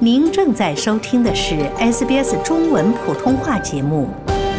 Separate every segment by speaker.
Speaker 1: 您正在收听的是 SBS 中文普通话节目。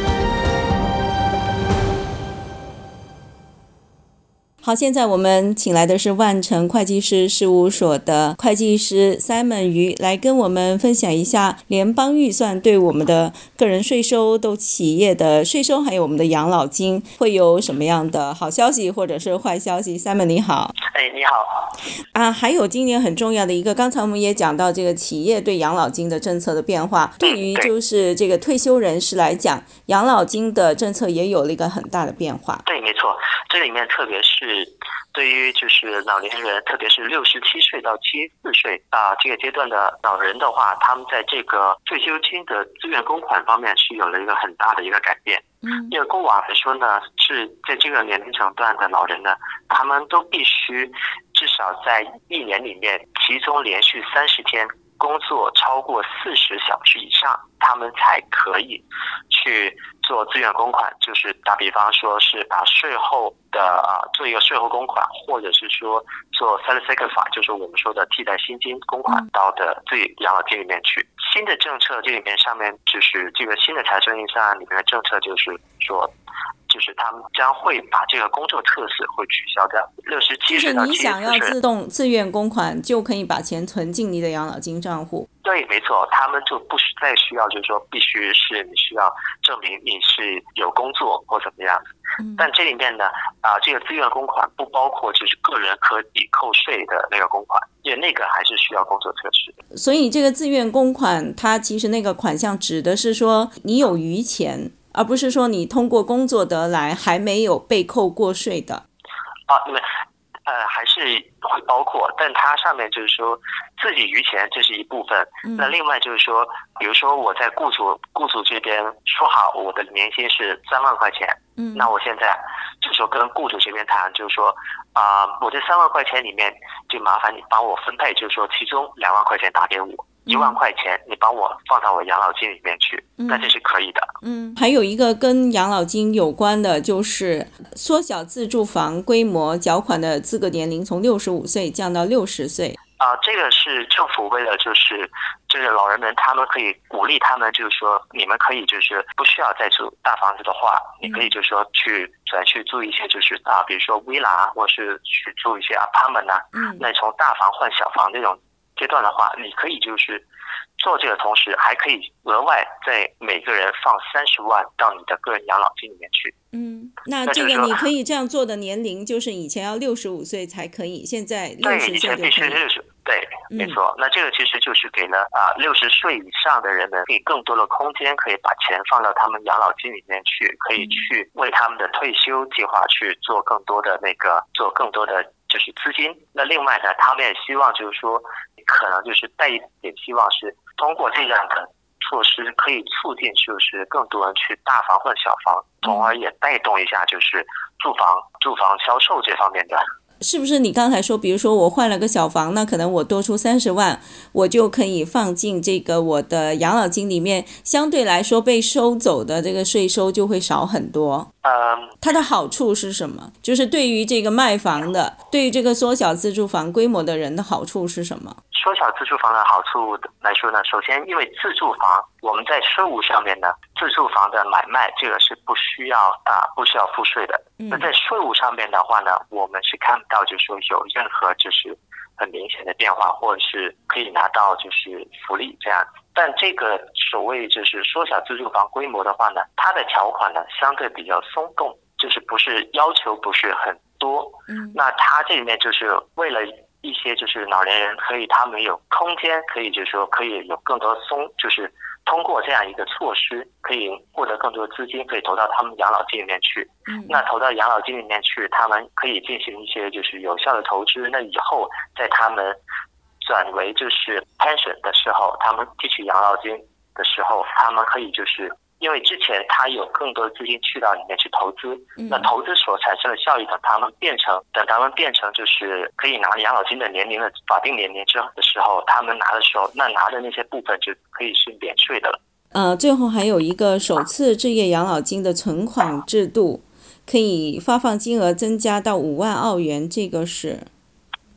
Speaker 2: 好，现在我们请来的是万城会计师事务所的会计师 Simon 于来跟我们分享一下联邦预算对我们的个人税收、对企业的税收，还有我们的养老金会有什么样的好消息或者是坏消息。 Simon 你好。
Speaker 3: 你好。
Speaker 2: 还有今年很重要的一个，刚才我们也讲到这个企业对养老金的政策的变化，对于就是这个退休人士来讲，养老金的政策也有了一个很大的变化。
Speaker 3: 对，没错，这里面特别是对于就是老年人，特别是67岁到74岁这个阶段的老人的话，他们在这个退休金的自愿公款方面是有了一个很大的一个改变。因为过往来说呢，是在这个年龄层段的老人呢，他们都必须至少在一年里面，其中连续30天工作超过40小时以上，他们才可以去做自愿公款，就是打比方说是把税后的做一个税后公款，或者是说做 salary sacrifice， 就是我们说的替代薪金公款到的自己养老金里面去。新的政策这里面上面就是这个新的财政预算案里面的政策，就是说就是他们将会把这个工作特色会取消掉，67岁到74岁。
Speaker 2: 就是你想要自动自愿公款，就可以把钱存进你的养老金账户。
Speaker 3: 对，没错，他们就不再需要就是说必须是你需要证明你是有工作或怎么样。但这里面呢这个自愿公款不包括就是个人可抵扣税的那个公款，因为那个还是需要工作测试的。
Speaker 2: 所以这个自愿公款，它其实那个款项指的是说你有余钱，而不是说你通过工作得来还没有被扣过税的。
Speaker 3: 因为还是会包括，但它上面就是说自己余钱这是一部分。那另外就是说，比如说我在雇主这边说好我的年薪是3万块钱，那我现在就说跟雇主这边谈，就是说我这3万块钱里面就麻烦你帮我分配，就是说其中2万块钱打给我，1万块钱你帮我放到我养老金里面去，那这是可以的。
Speaker 2: 还有一个跟养老金有关的，就是缩小自住房规模缴款的资格年龄从65岁降到60岁。
Speaker 3: 这个是政府为了就是老人们，他们可以鼓励他们，就是说你们可以就是不需要再住大房子的话，你可以就是说转去住一些就是比如说 villa 或是去住一些 apartment 那从大房换小房这种阶段的话，你可以就是做这个同时还可以额外在每个人放30万到你的个人养老金里面去。
Speaker 2: 那这个你可以这样做的年龄就是以前要65岁才可以，现在60岁就可以。
Speaker 3: 对，以前必须60，对，没错。那这个其实就是给了60岁以上的人们可以更多的空间，可以把钱放到他们养老金里面去，可以去为他们的退休计划去做更多的就是资金。那另外呢，他们也希望就是说可能就是带一点希望是通过这样的措施可以促进就是更多人去大房换小房，从而也带动一下就是住房销售这方面的。
Speaker 2: 是不是你刚才说比如说我换了个小房，那可能我多出30万，我就可以放进这个我的养老金里面，相对来说被收走的这个税收就会少很多。它的好处是什么？就是对于这个卖房的，对于这个缩小自住房规模的人的好处是什么？
Speaker 3: 缩小自住房的好处来说呢，首先因为自住房我们在税务上面呢，自住房的买卖这个是不需要付税的。那在税务上面的话呢，我们是看不到就是说有任何就是很明显的变化，或者是可以拿到就是福利这样。但这个所谓就是缩小自住房规模的话呢，它的条款呢相对比较松动，就是不是要求不是很多。那它这里面就是为了一些就是老年人可以他们有空间，可以就是说可以有更多就是通过这样一个措施可以获得更多资金，可以投到他们养老金里面去。那投到养老金里面去，他们可以进行一些就是有效的投资，那以后在他们转为就是 pension 的时候，他们提取养老金的时候，他们可以就是因为之前他有更多的资金去到里面去投资，那投资所产生的效益等他们变成就是可以拿养老金的年龄的法定年龄之后的时候，他们拿的时候，那拿的那些部分就可以是免税的了。
Speaker 2: 最后还有一个首次置业养老金的存款制度，可以发放金额增加到5万澳元，这个是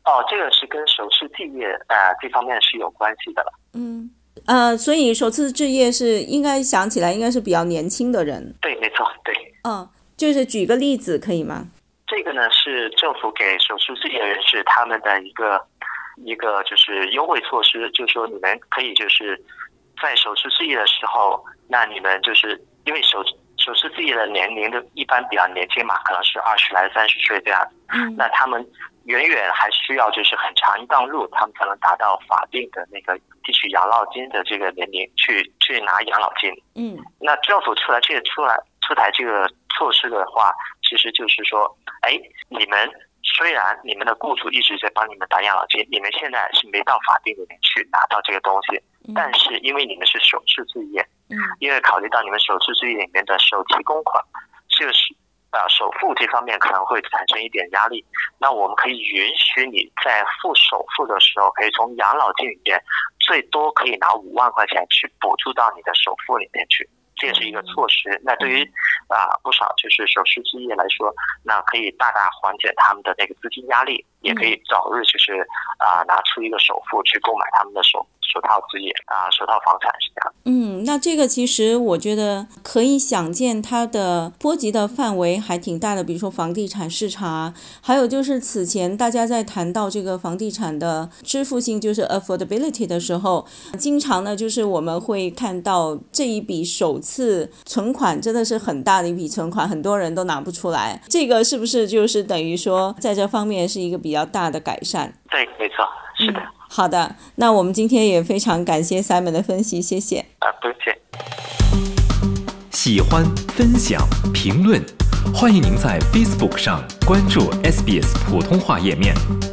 Speaker 3: 这个是跟首次置业这方面是有关系的了。
Speaker 2: 所以首次置业是应该想起来应该是比较年轻的人。
Speaker 3: 对，没错，对。
Speaker 2: 就是举个例子可以吗？
Speaker 3: 这个呢是政府给首次置业人士他们的一个就是优惠措施，就是说你们可以就是在首次置业的时候，那你们就是因为首次置业的年龄的一般比较年轻嘛，可能是20来30岁这样，那他们远远还需要就是很长一段路，他们才能达到法定的那个提取养老金的这个年龄去拿养老金。那政府出台这个措施的话，其实就是说，你们虽然你们的雇主一直在帮你们打养老金，你们现在是没到法定的年去拿到这个东西，但是因为你们是首次置业，因为考虑到你们首次置业里面的首期供款，这个是首付这方面可能会产生一点压力，那我们可以允许你在付首付的时候，可以从养老金里面最多可以拿5万块钱去补助到你的首付里面去。这也是一个措施，那对于不少就是首次置业来说，那可以大大缓解他们的那个资金压力，也可以早日就是拿出一个首付去购买他们的首套置业首套房产是这样。
Speaker 2: 那这个其实我觉得可以想见它的波及的范围还挺大的，比如说房地产市场啊，还有就是此前大家在谈到这个房地产的支付性，就是 affordability 的时候，经常呢就是我们会看到这一笔首次存款真的是很大的一笔存款，很多人都拿不出来，这个是不是就是等于说在这方面是一个比较大的改善？
Speaker 3: 对，没错，是的。
Speaker 2: 好的，那我们今天也非常感谢 Simon 的分析，谢谢。
Speaker 3: 不用谢。
Speaker 4: 喜欢、分享、评论，欢迎您在 Facebook 上关注 SBS 普通话页面。